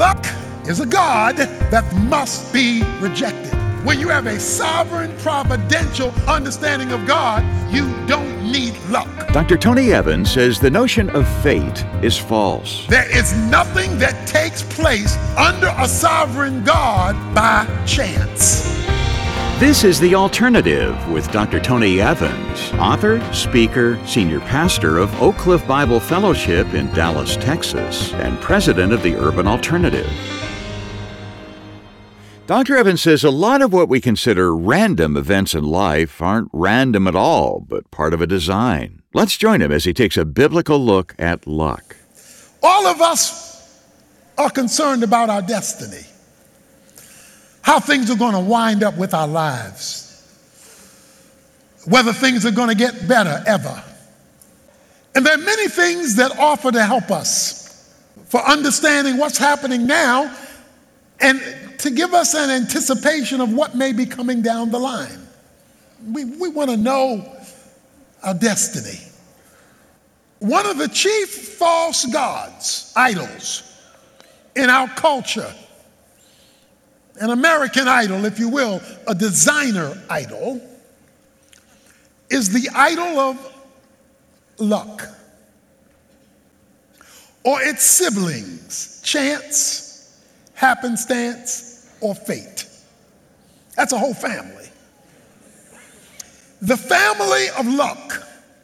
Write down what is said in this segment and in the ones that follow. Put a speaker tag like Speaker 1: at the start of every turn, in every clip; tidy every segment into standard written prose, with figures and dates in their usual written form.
Speaker 1: Luck is a god that must be rejected. When you have a sovereign, providential understanding of God, you don't need luck.
Speaker 2: Dr. Tony Evans says the notion of fate is false.
Speaker 1: There is nothing that takes place under a sovereign God by chance.
Speaker 2: This is The Alternative with Dr. Tony Evans, author, speaker, senior pastor of Oak Cliff Bible Fellowship in Dallas, Texas, and president of the Urban Alternative. Dr. Evans says a lot of what we consider random events in life aren't random at all, but part of a design. Let's join him as he takes a biblical look at luck.
Speaker 1: All of us are concerned about our destiny, how things are going to wind up with our lives, whether things are going to get better ever. And there are many things that offer to help us for understanding what's happening now and to give us an anticipation of what may be coming down the line. We want to know our destiny. One of the chief false gods, idols, in our culture, an American idol, if you will, a designer idol, is the idol of luck, or its siblings, chance, happenstance, or fate. That's a whole family. The family of luck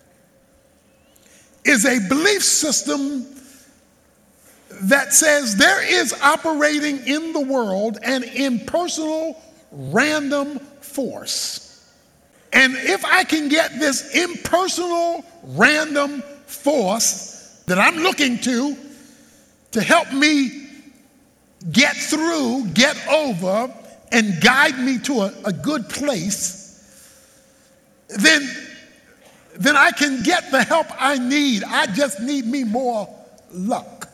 Speaker 1: is a belief system that says there is operating in the world an impersonal, random force. And if I can get this impersonal, random force that I'm looking to help me get through, get over, and guide me to a good place, then I can get the help I need. I just need me more luck.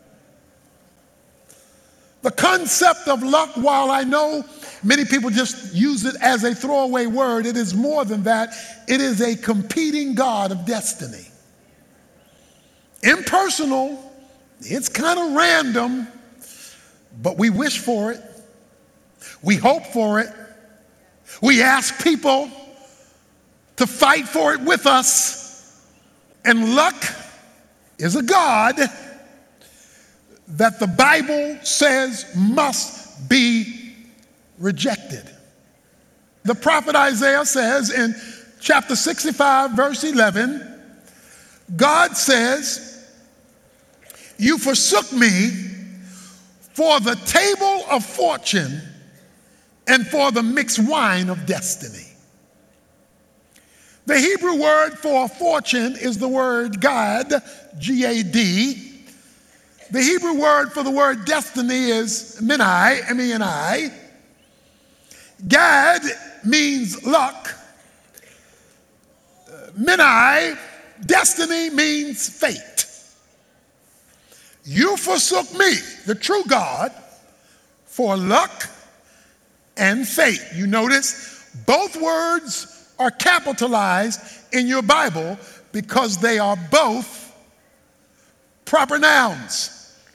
Speaker 1: The concept of luck, while I know many people just use it as a throwaway word, it is more than that. It is a competing god of destiny. Impersonal, it's kind of random, but we wish for it. We hope for it. We ask people to fight for it with us. And luck is a god that the Bible says must be rejected. The prophet Isaiah says in chapter 65, verse 11, God says, "You forsook me for the table of fortune and for the mixed wine of destiny." The Hebrew word for fortune is the word gad, G-A-D. The Hebrew word for the word destiny is menai, M-E-N-I. Gad means luck. Menai, destiny, means fate. You forsook me, the true God, for luck and fate. You notice both words are capitalized in your Bible because they are both proper nouns.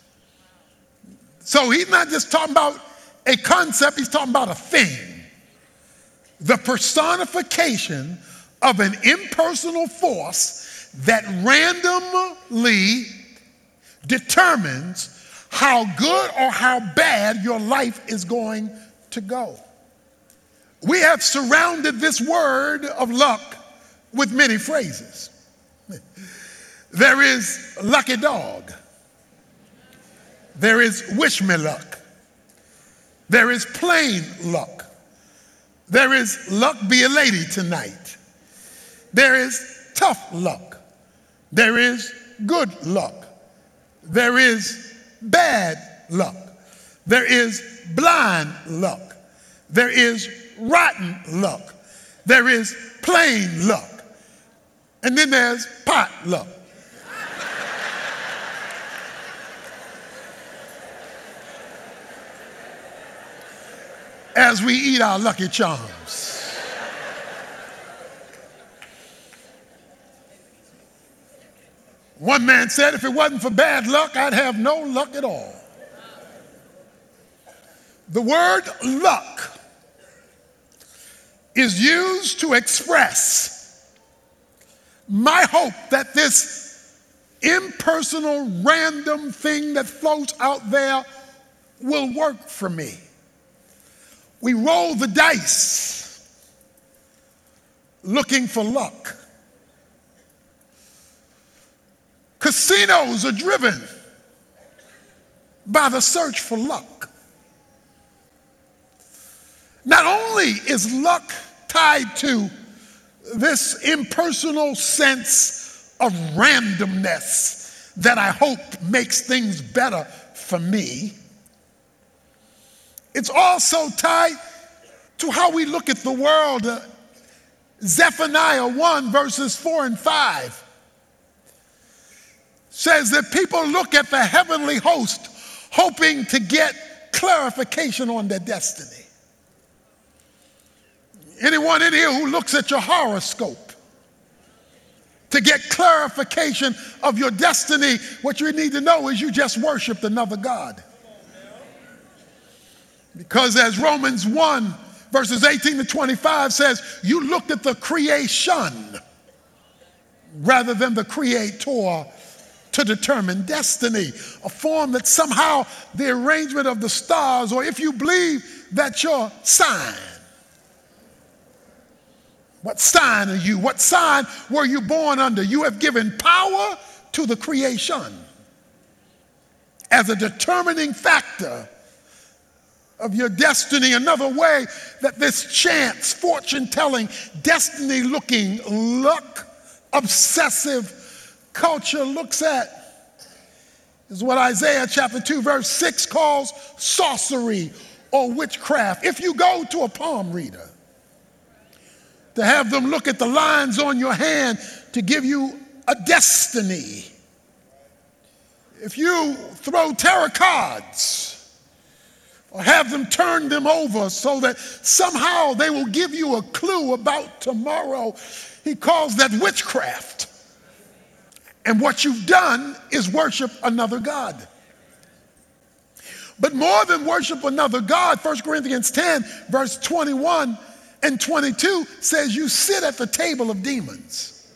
Speaker 1: So he's not just talking about a concept, he's talking about a thing. The personification of an impersonal force that randomly determines how good or how bad your life is going to go. We have surrounded this word of luck with many phrases. There is lucky dog. There is wish me luck. There is plain luck. There is luck be a lady tonight. There is tough luck. There is good luck. There is bad luck. There is blind luck. There is rotten luck. There is plain luck. And then there's pot luck. As we eat our Lucky Charms. One man said, if it wasn't for bad luck, I'd have no luck at all. The word luck is used to express my hope that this impersonal, random thing that floats out there will work for me. We roll the dice looking for luck. Casinos are driven by the search for luck. Not only is luck tied to this impersonal sense of randomness that I hope makes things better for me, it's also tied to how we look at the world. Zephaniah 1 verses 4 and 5 says that people look at the heavenly host hoping to get clarification on their destiny. Anyone in here who looks at your horoscope to get clarification of your destiny, what you need to know is you just worshiped another god. Because as Romans 1 verses 18 to 25 says, you looked at the creation rather than the creator to determine destiny. A form that somehow the arrangement of the stars, or if you believe that your sign. What sign are you? What sign were you born under? You have given power to the creation as a determining factor of your destiny. Another way that this chance, fortune-telling, destiny-looking, luck-obsessive culture looks at is what Isaiah chapter 2 verse 6 calls sorcery or witchcraft. If you go to a palm reader to have them look at the lines on your hand to give you a destiny, if you throw tarot cards or have them turn them over so that somehow they will give you a clue about tomorrow, he calls that witchcraft. And what you've done is worship another god. But more than worship another god, 1 Corinthians 10 verse 21 and 22 says you sit at the table of demons.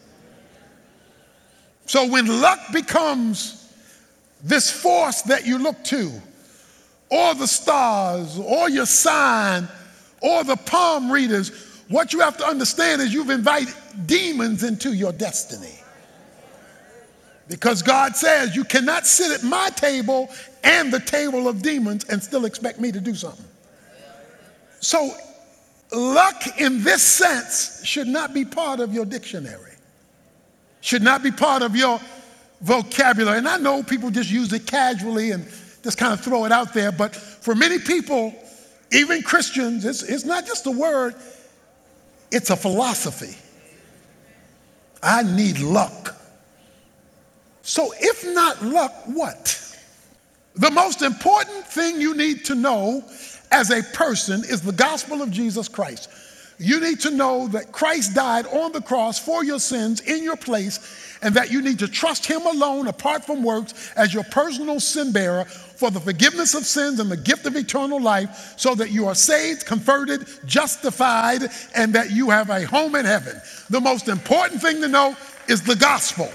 Speaker 1: So when luck becomes this force that you look to, or the stars, or your sign, or the palm readers, what you have to understand is you've invited demons into your destiny. Because God says you cannot sit at my table and the table of demons and still expect me to do something. So luck in this sense should not be part of your dictionary, should not be part of your vocabulary. And I know people just use it casually and just kind of throw it out there, but for many people, even Christians, it's not just a word, it's a philosophy. I need luck. So if not luck, what? The most important thing you need to know as a person is the gospel of Jesus Christ. You need to know that Christ died on the cross for your sins in your place, and that you need to trust him alone apart from works as your personal sin bearer for the forgiveness of sins and the gift of eternal life, so that you are saved, converted, justified, and that you have a home in heaven. The most important thing to know is the gospel.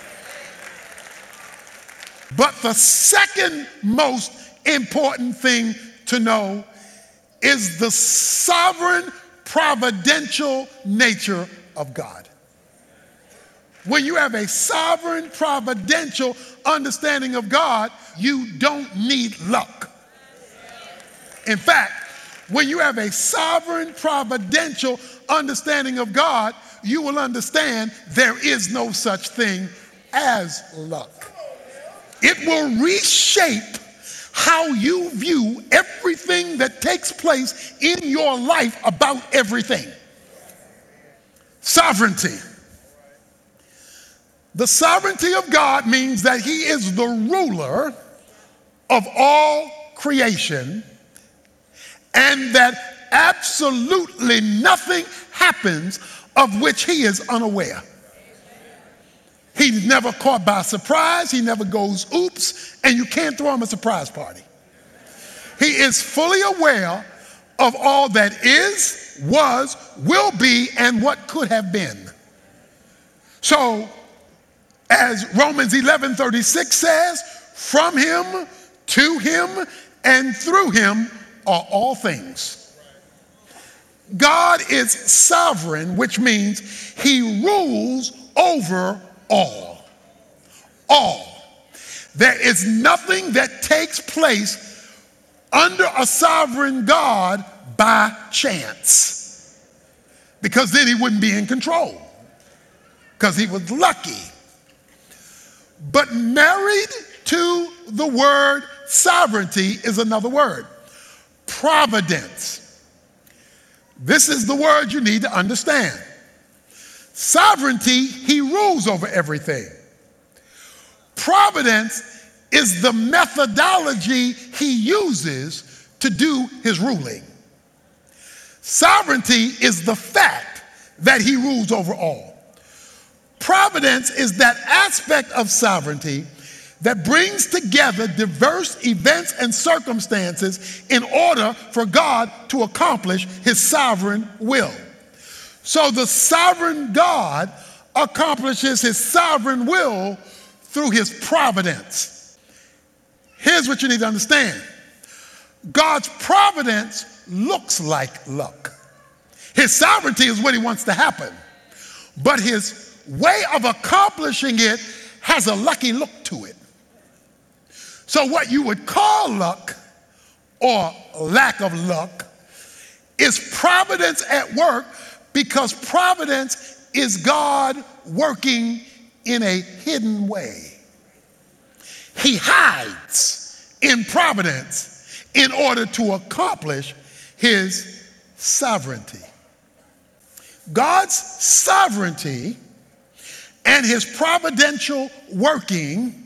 Speaker 1: But the second most important thing to know is the sovereign, providential nature of God. When you have a sovereign, providential understanding of God, you don't need luck. In fact, when you have a sovereign, providential understanding of God, you will understand there is no such thing as luck. It will reshape how you view everything that takes place in your life about everything. Sovereignty. The sovereignty of God means that he is the ruler of all creation, and that absolutely nothing happens of which he is unaware. He's never caught by surprise. He never goes oops, and you can't throw him a surprise party. He is fully aware of all that is, was, will be, and what could have been. So, as Romans 11:36 says, from him, to him, and through him are all things. God is sovereign, which means he rules over all. All. There is nothing that takes place under a sovereign God by chance, because then he wouldn't be in control, because he was lucky. But married to the word sovereignty is another word, providence. This is the word you need to understand. Sovereignty, he rules over everything. Providence is the methodology he uses to do his ruling. Sovereignty is the fact that he rules over all. Providence is that aspect of sovereignty that brings together diverse events and circumstances in order for God to accomplish his sovereign will. So the sovereign God accomplishes his sovereign will through his providence. Here's what you need to understand. God's providence looks like luck. His sovereignty is what he wants to happen, but his way of accomplishing it has a lucky look to it. So what you would call luck or lack of luck is providence at work, because providence is God working in a hidden way. He hides in providence in order to accomplish his sovereignty. God's sovereignty and his providential working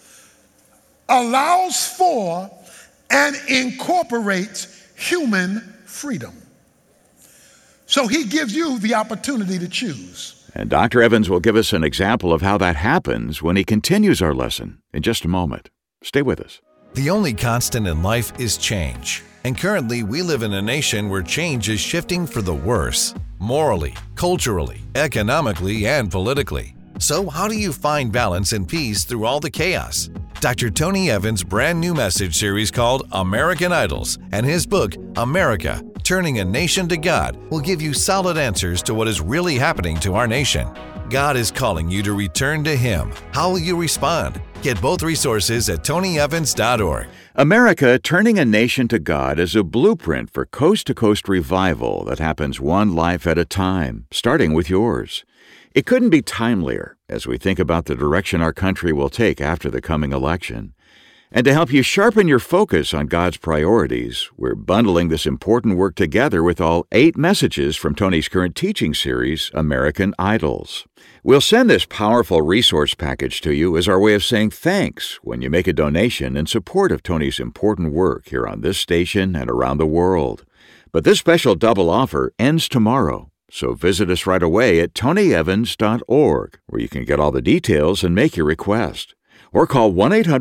Speaker 1: allows for and incorporates human freedom. So he gives you the opportunity to choose.
Speaker 2: And Dr. Evans will give us an example of how that happens when he continues our lesson in just a moment. Stay with us.
Speaker 3: The only constant in life is change. And currently, we live in a nation where change is shifting for the worse, morally, culturally, economically, and politically. So how do you find balance and peace through all the chaos? Dr. Tony Evans' brand new message series called American Idols and his book, America, Turning a Nation to God, will give you solid answers to what is really happening to our nation. God is calling you to return to him. How will you respond? Get both resources at tonyevans.org.
Speaker 2: America, Turning a Nation to God is a blueprint for coast-to-coast revival that happens one life at a time, starting with yours. It couldn't be timelier as we think about the direction our country will take after the coming election. And to help you sharpen your focus on God's priorities, we're bundling this important work together with all 8 messages from Tony's current teaching series, American Idols. We'll send this powerful resource package to you as our way of saying thanks when you make a donation in support of Tony's important work here on this station and around the world. But this special double offer ends tomorrow. So visit us right away at tonyevans.org, where you can get all the details and make your request. Or call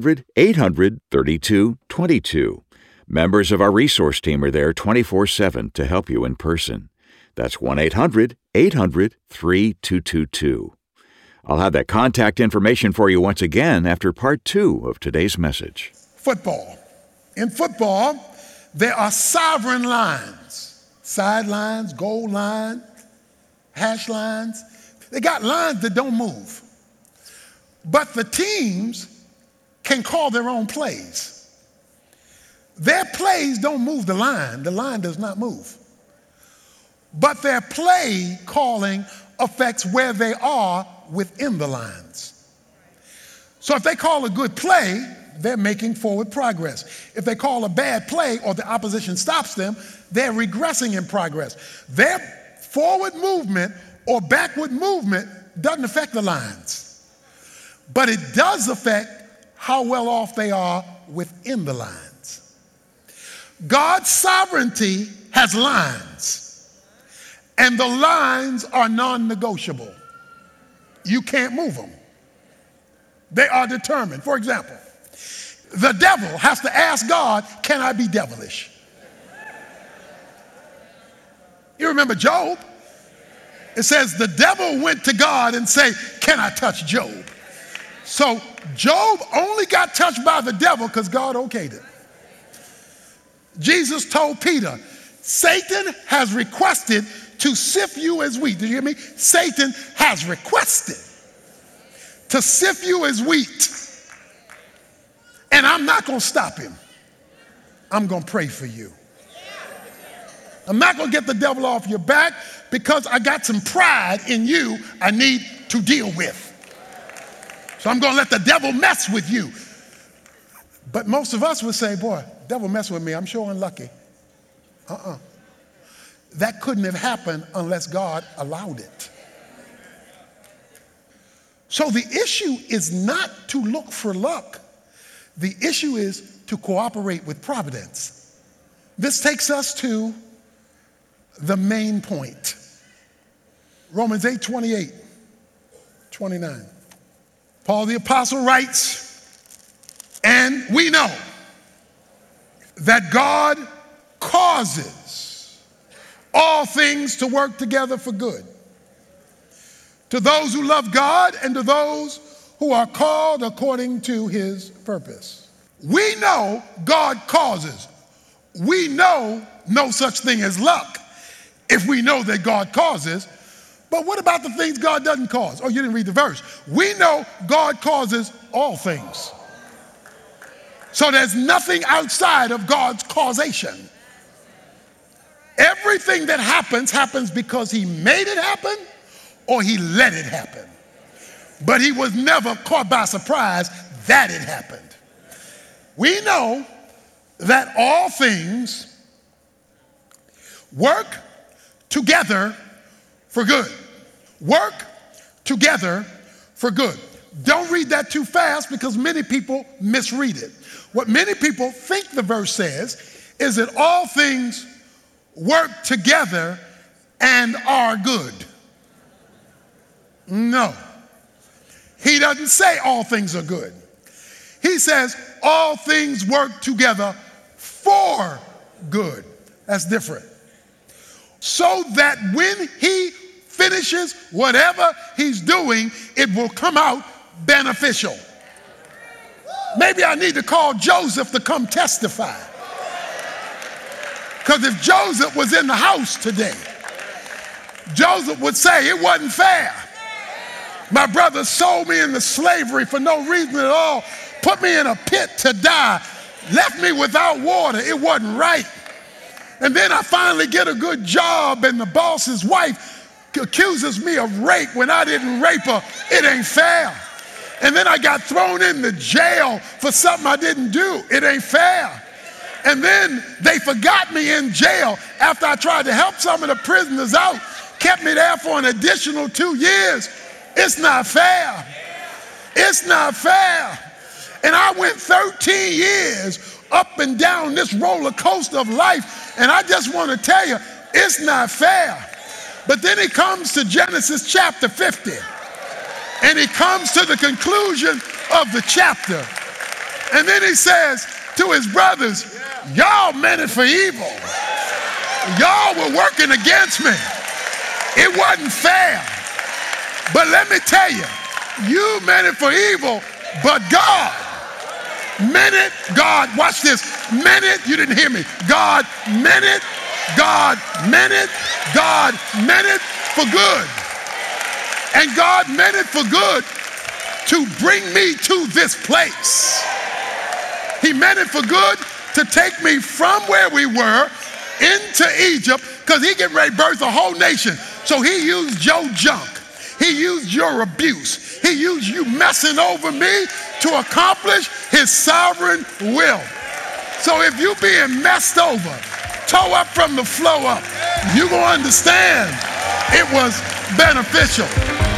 Speaker 2: 1-800-800-3222. Members of our resource team are there 24/7 to help you in person. That's 1-800-800-3222. I'll have that contact information for you once again after part 2 of today's message.
Speaker 1: Football. In football, there are sovereign lines, sidelines, goal line, hash lines. They got lines that don't move. But the teams can call their own plays. Their plays don't move the line does not move. But their play calling affects where they are within the lines. So if they call a good play, they're making forward progress. If they call a bad play or the opposition stops them, they're regressing in progress. Their forward movement or backward movement doesn't affect the lines. But it does affect how well off they are within the lines. God's sovereignty has lines, and the lines are non-negotiable. You can't move them. They are determined. For example, The devil has to ask God, can I be devilish? You remember Job? It says the devil went to God and said, can I touch Job? So Job only got touched by the devil because God okayed it. Jesus told Peter, Satan has requested to sift you as wheat. Did you hear me? Satan has requested to sift you as wheat. And I'm not going to stop him. I'm going to pray for you. I'm not going to get the devil off your back because I got some pride in you I need to deal with. So I'm going to let the devil mess with you. But most of us would say, boy, devil mess with me. I'm sure unlucky. That couldn't have happened unless God allowed it. So the issue is not to look for luck. The issue is to cooperate with providence. This takes us to the main point. Romans 8:28, 29. Paul the apostle writes, and we know that God causes all things to work together for good to those who love God and to those who are called according to his purpose. We know God causes. We know no such thing as luck if we know that God causes. But what about the things God doesn't cause? Oh, you didn't read the verse. We know God causes all things. So there's nothing outside of God's causation. Everything that happens because he made it happen or he let it happen. But he was never caught by surprise that it happened. We know that all things work together for good. Work together for good. Don't read that too fast because many people misread it. What many people think the verse says is that all things work together and are good. No. He doesn't say all things are good. He says all things work together for good. That's different. So that when he finishes whatever he's doing, it will come out beneficial. Maybe I need to call Joseph to come testify. Because if Joseph was in the house today, Joseph would say it wasn't fair. My brother sold me into slavery for no reason at all, put me in a pit to die, left me without water. It wasn't right. And then I finally get a good job and the boss's wife accuses me of rape when I didn't rape her. It ain't fair. And then I got thrown into jail for something I didn't do. It ain't fair. And then they forgot me in jail after I tried to help some of the prisoners out, kept me there for an additional 2 years. It's not fair. It's not fair. And I went 13 years up and down this roller coaster of life, and I just want to tell you, it's not fair. But then he comes to Genesis chapter 50, and he comes to the conclusion of the chapter. And then he says to his brothers, y'all meant it for evil. Y'all were working against me. It wasn't fair. But let me tell you, you meant it for evil, but God meant it. God, watch this, meant it. You didn't hear me. God meant it. God meant it. God meant it for good. And God meant it for good to bring me to this place. He meant it for good to take me from where we were into Egypt, because he getting ready to birth a whole nation. So he used your junk. He used your abuse. He used you messing over me to accomplish his sovereign will. So if you being messed over, toe up from the flow up, you're going to understand it was beneficial.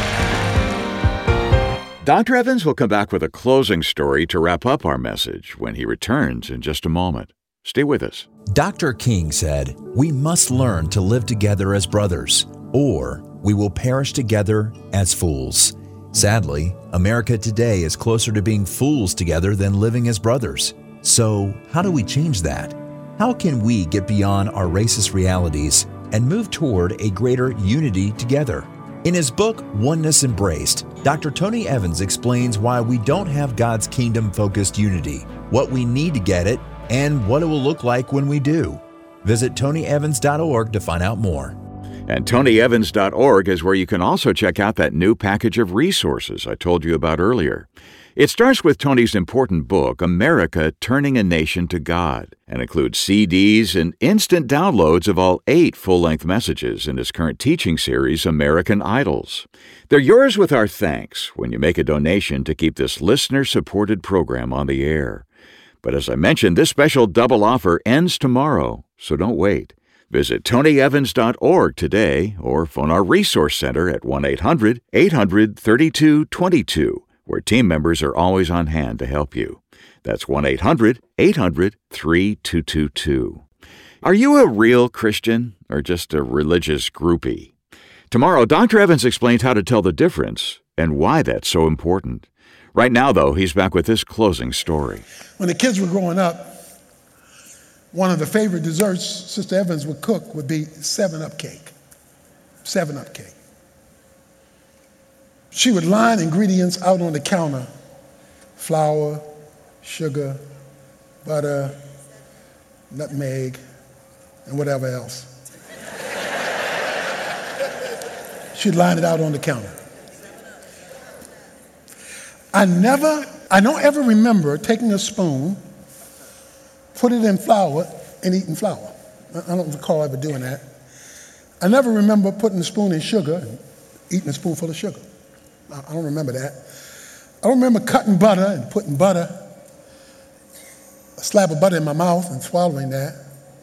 Speaker 2: Dr. Evans will come back with a closing story to wrap up our message when he returns in just a moment. Stay with us.
Speaker 4: Dr. King said, "We must learn to live together as brothers, or we will perish together as fools." Sadly, America today is closer to being fools together than living as brothers. So, how do we change that? How can we get beyond our racist realities and move toward a greater unity together? In his book, Oneness Embraced, Dr. Tony Evans explains why we don't have God's kingdom-focused unity, what we need to get it, and what it will look like when we do. Visit tonyevans.org to find out more.
Speaker 2: And tonyevans.org is where you can also check out that new package of resources I told you about earlier. It starts with Tony's important book, America Turning a Nation to God, and includes CDs and instant downloads of all 8 full-length messages in his current teaching series, American Idols. They're yours with our thanks when you make a donation to keep this listener-supported program on the air. But as I mentioned, this special double offer ends tomorrow, so don't wait. Visit tonyevans.org today or phone our Resource Center at 1-800-800-3222, where team members are always on hand to help you. That's 1-800-800-3222. Are you a real Christian or just a religious groupie? Tomorrow, Dr. Evans explains how to tell the difference and why that's so important. Right now, though, he's back with this closing story.
Speaker 1: When the kids were growing up, one of the favorite desserts Sister Evans would cook would be 7-Up cake. 7-Up cake. She would line ingredients out on the counter: flour, sugar, butter, nutmeg, and whatever else. She'd line it out on the counter. I don't ever remember taking a spoon, put it in flour, and eating flour. I don't recall ever doing that. I never remember putting a spoon in sugar and eating a spoonful of sugar. I don't remember that. I don't remember cutting butter and putting a slab of butter in my mouth and swallowing that.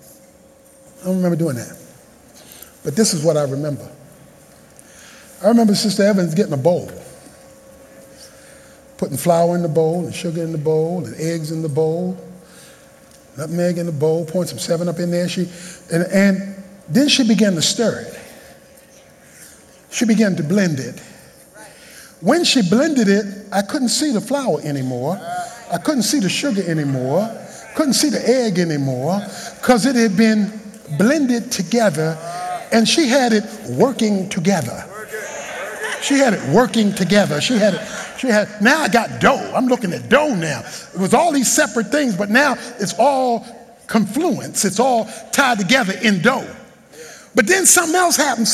Speaker 1: I don't remember doing that. But this is what I remember. I remember Sister Evans getting a bowl, putting flour in the bowl and sugar in the bowl and eggs in the bowl, nutmeg in the bowl, pouring some 7-Up in there. And then she began to stir it. She began to blend it. When she blended it, I couldn't see the flour anymore. I couldn't see the sugar anymore. Couldn't see the egg anymore, because it had been blended together, and she had it working together. She had it working together. Now I got dough. I'm looking at dough now. It was all these separate things, but now it's all confluence. It's all tied together in dough. But then something else happened.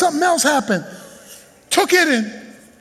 Speaker 1: Took it and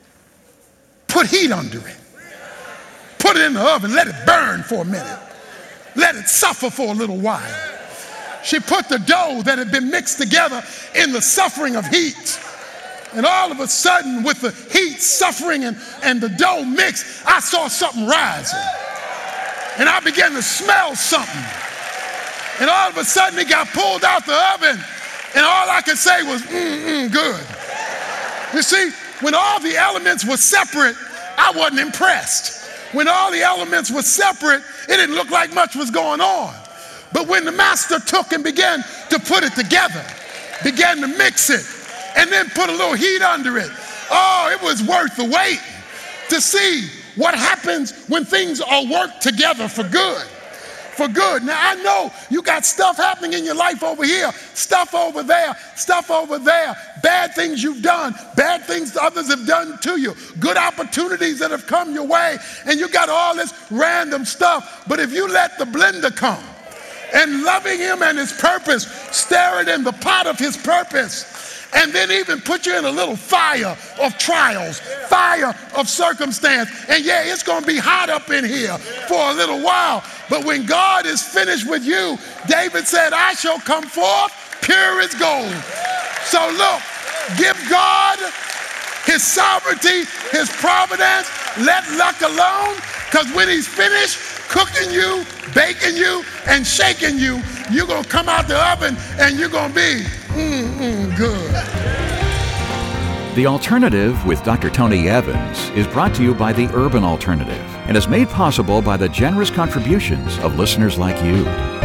Speaker 1: put heat under it. Put it in the oven, let it burn for a minute. Let it suffer for a little while. She put the dough that had been mixed together in the suffering of heat. And all of a sudden, with the heat, suffering, and the dough mixed, I saw something rising. And I began to smell something. And all of a sudden, it got pulled out the oven. And all I could say was, good. You see, when all the elements were separate, I wasn't impressed. When all the elements were separate, it didn't look like much was going on. But when the master took and began to put it together, began to mix it, and then put a little heat under it, oh, it was worth the wait to see what happens when things are worked together for good. For good. Now, I know you got stuff happening in your life over here, stuff over there, bad things you've done, bad things others have done to you, good opportunities that have come your way, and you got all this random stuff. But if you let the blender come and loving him and his purpose, stir it in the pot of his purpose, and then even put you in a little fire of trials, fire of circumstance. And yeah, it's going to be hot up in here for a little while. But when God is finished with you, David said, I shall come forth pure as gold. So look, give God his sovereignty, his providence, let luck alone, because when he's finished cooking you, baking you, and shaking you, you're going to come out the oven and you're going to be good.
Speaker 2: The Alternative with Dr. Tony Evans is brought to you by the Urban Alternative and is made possible by the generous contributions of listeners like you.